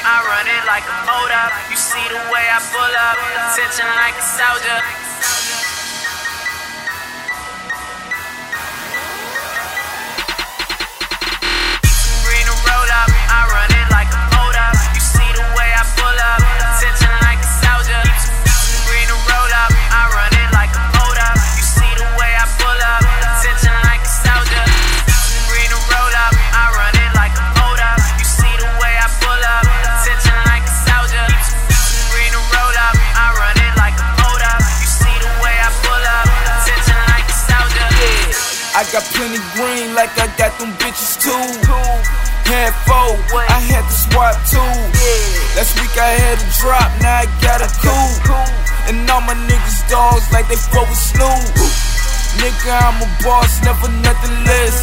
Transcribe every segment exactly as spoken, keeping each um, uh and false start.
I run it like a mold up. You see the way I pull up, attention like a soldier. Green and roll up, I run it like a mold up. You see the way I pull up, attention like a soldier. Green and roll up, I run it like a mold up. You see the way I pull up, attention like a soldier. Green and roll up, I run it like a mold up. You see the way I pull up, attention like a soldier. Green and roll up, I run it like a mold up. You see the way I pull up, attention like a soldier. I got plenty green like I got them bitches too. Had four, I had to swap two. Last week I had a drop, now I got a coup. And all my niggas dogs like they flow with Snoop. Nigga, I'm a boss, never nothing less.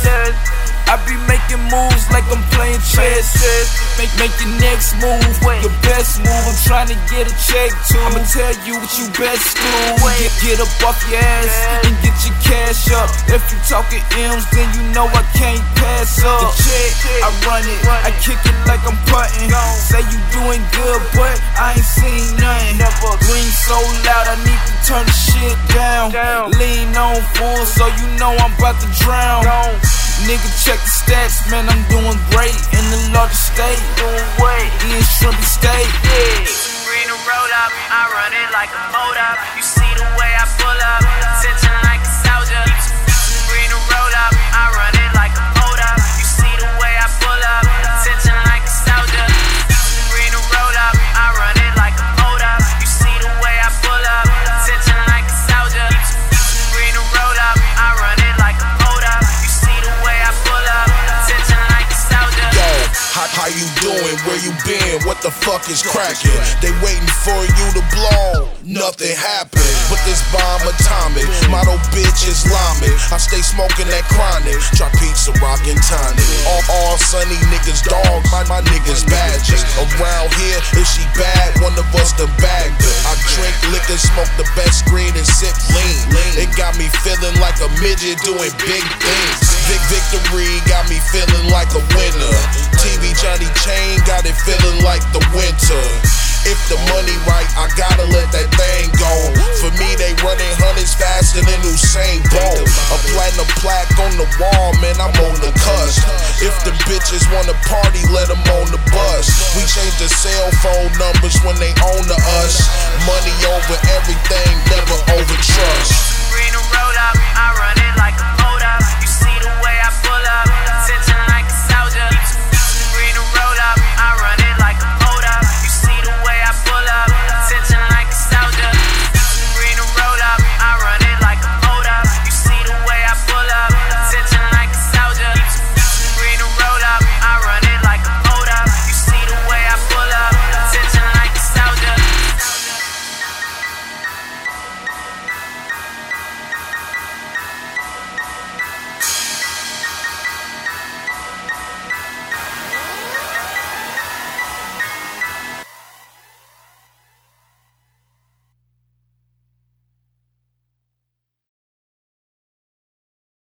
I be making moves like I'm playing chess. Make, make your next move, your best move. I'm trying to get a check too. I'ma tell you what you best do. Get, get up off your ass and get your cash up. If you talking M's, then you know I can't pass up. The check, I run it, I kick it like I'm putting. Say you doing good, but I ain't seen nothing. Ring so loud, I need to turn the shit down. Lean on full, so you know I'm about to drown. Nigga, check the stats, man, I'm doing great in the largest state. Doing way in Shrimpy State. Yeah. Green and roll up, I run it like a mold up. You see the way I pull up, attention like a soldier. Green and roll up, I run it like a mold up. You see the way I pull up, attention like a soldier. Green and roll up, I run it like a mold up. You see the way I pull up, attention like a soldier. Green and roll up, I run it like a mold up. You see the way I pull up, attention like a soldier. Yo, how, how you doing? Where you been? What the fuck is cracking? They waiting for you to blow. Nothing happened, but this bomb atomic. Model bitch Islamic. I stay smoking that chronic. Try pizza, rockin' tonic. All, all sunny niggas dogs, my, my niggas badges. Around here, if she bad, one of us done bagged her. I drink liquor, smoke the best green and sip lean. It got me feeling like a midget doing big things. Vic Victory got me feeling like a winner. T V Johnny Chain got it feeling like the winter. If the money right, I gotta let that thing go. For me, they running hundreds faster than Usain Bolt. A platinum plaque on the wall, man, I'm on the cusp. If the bitches wanna party, let them on the bus. We change the cell phone numbers when they own to us. Money over everything, never over trust. Green and roll up, I run it like a